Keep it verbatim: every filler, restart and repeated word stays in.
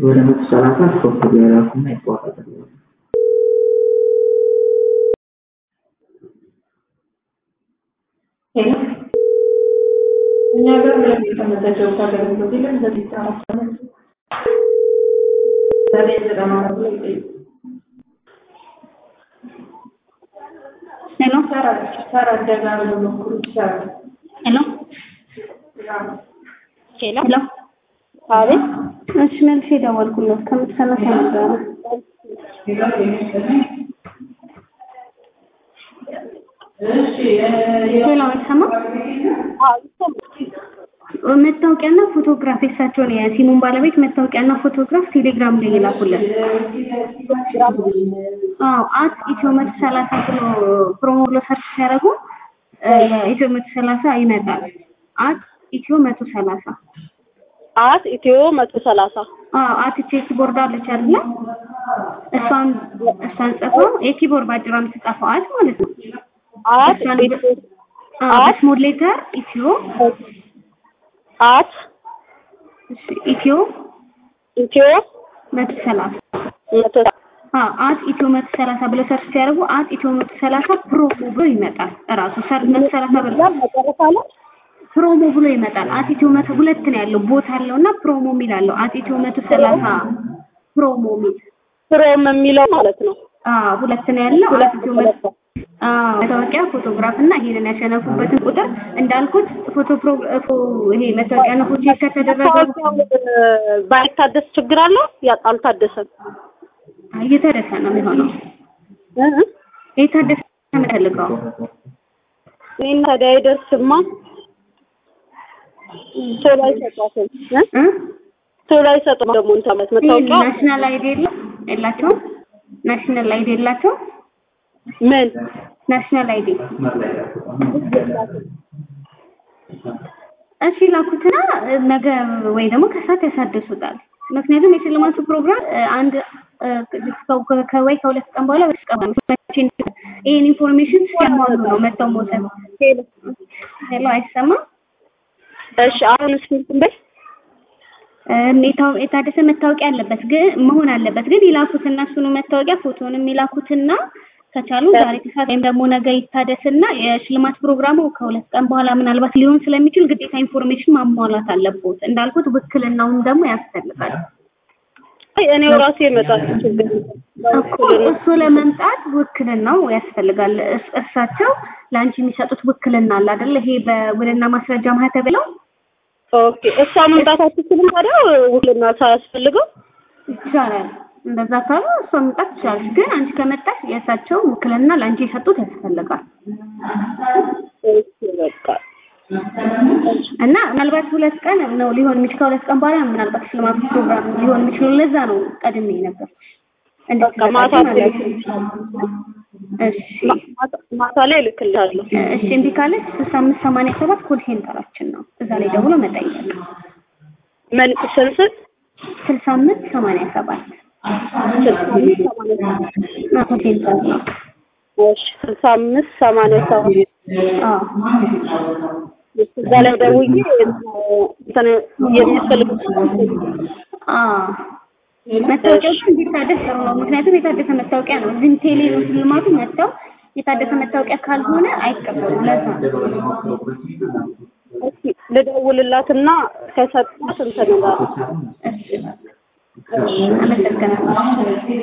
ወደ መቶ ሰላሳ ሶስት ቢያራኩና ይቆራረጣል። ሄሎ እኛ ጋር ለሚተመዘገቡ አገልግሎት ይላል በዚህ ሰዓት ዛሬ ተደማመሩ ላይ ሄሎ ሳራ ሳራ ደጋሩ ሞክሩ ይችላል። ሄሎ ሄሎ ሄሎ አቤት እሺ መልሼ ደወልኩለት ከምትሰማው ነበር እሺ ሄሎ አይሰማ አዎ መታወቂያና ፎቶግራፍ እሳቸው ነው የሲሙን ባለቤት መታወቂያና ፎቶግራፍ ቴሌግራም ላይ ይላኩልን። አዎ አት ኢትዮ መቶ ሰላሳ ብሎ ፕሮሞ ብሎ ሰርች ሲያደርጉ ኢትዮ መቶ ሰላሳ ይመጣል። አት ኢትዮ መቶ ሰላሳ አት ኢትዮ መቶ ሰላሳ አዎ አት ኪቦርድ አለች አይደል? እሷን እሷን ጽፈው የኪቦርድ ባጭራ የምትጻፈው አት ማለት ነው። አት አት ስሞል ሌተር ኢትዮ አት ኢትዮ ኢትዮ መቶ ሰላሳ መቶ አዎ አት ኢትዮ መቶ ሰላሳ ብለው ሰርች ሲያደርጉ አት ኢትዮ መቶ ሰላሳ ፕሮሞ ብሎ ይመጣል። እራሱ ሰርች መቶ ሰላሳ ብሎ ፕሮሞ ብሎ ይመጣል። አት ኢትዮ መቶ ሁለት ነው ያለው ቦታ አለውና ፕሮሞ የሚል አለው። አት ኢትዮ መቶ ሰላሳ ፕሮሞ የሚል ፕሮሞ የሚለው ማለት ነው። አዎ ሁለት ነው ያለው። አት ኢትዮ መቶ አዎ መታወቂያ ፎቶግራፍ እና ይሄንን ያሸነፉበትን ቁጥር እንዳልኩት ፎቶ ይሄ መታወቂያ ነው ፎቶ ከተደረገ ባይታደስ ችግር አለው። ያልታደሰም እየታደሰ ነው የሚሆነው እ እየታደሰ ነው የምፈልገው እኔ ታዲያ አይደርስማ ቶሎ አይሰጣትም እ ቶሎ አይሰጡም ደግሞ እንታመት መታወቂያ ናሽናል አይዲ የላቸውም ናሽናል አይዲ የላቸውም ምን ናሽናል አይዲ እሺ ላኩትና ነገ ወይ ደግሞ ከሰዓት ያሳድሱታል። ምክንያቱም የሽልማቱ ፕሮግራም አንድ ከወይ ከሁለት ቀን በኋላ በስቀባው ይሄን ኢንፎርሜሽን ሲያሟሉ ነው መተው መውሰድ። ሄሎ አይሰማም? እሺ አሁን ስንት ሜታው የታደሰ መታወቂያ አለበት ግን መሆን አለበት ግን ይላኩትና እሱን መታወቂያ ፎቶንም ይላኩትና ከቻሉ ዛሬ ከሰዓት ወይም ደግሞ ነገ ይታደስና የሽልማት ፕሮግራሙ ከሁለት ቀን በኋላ ምናልባት ሊሆን ስለሚችል ግዴታ ኢንፎርሜሽን ማሟላት አለበት። እንዳልኩት ውክልናውን ደግሞ ያስፈልጋል። እኔ ራሴ መጣች ችግር እሱ ለመምጣት ውክልናው ያስፈልጋል። እሳቸው ላንቺ የሚሰጡት ውክልና አለ አይደል? ይሄ በውልና ማስረጃ ማህተብ ነው። ኦኬ እሷ መምጣት አትችልም ታዲያ ውክልና ሳያስፈልገው ይቻላል። እንደዛ ካለ እሷ መምጣት ትችላለች። ግን አንቺ ከመጣሽ የእሳቸው ውክልና ላንቺ የሰጡት ያስፈልጋል። እሺ በቃ እና ምናልባት ሁለት ቀን ነው ሊሆን የሚችለው ከሁለት ቀን በኋላ ምናልባት ሽልማት ፕሮግራም ሊሆን የሚችለው ለዛ ነው ቀድሜ ነበር እንደዚህ ማታ ላይ እሺ ማታ ላይ ልክልሃለሁ። እሺ እንዴ ካለች ስልሳ አምስት ሰማንያ ሰባት ኮል ሴንተራችን ነው። እዛ ላይ ደውሎ መጠየቅ ምን ስልሳ ስልሳ አምስት ሰማንያ ሰባት ኮል ሴንተር ነው። እሺ ስልሳ አምስት ሰማንያ ሰባት አዎ እዛ ላይ ደውዬ እንትን የሚያስፈልጉት አዎ መታወቂያው እንዲታደስ ጥሩ ነው። ምክንያቱም የታደሰ መታወቂያ ነው። ግን ቴሌ ነው ሽልማቱ መጣው የታደሰ መታወቂያ ካልሆነ አይቀበሉም። ለዛ እሺ ልደውልላትና ከሰጣት እንትን እላለሁ። እሺ አመሰግናለሁ።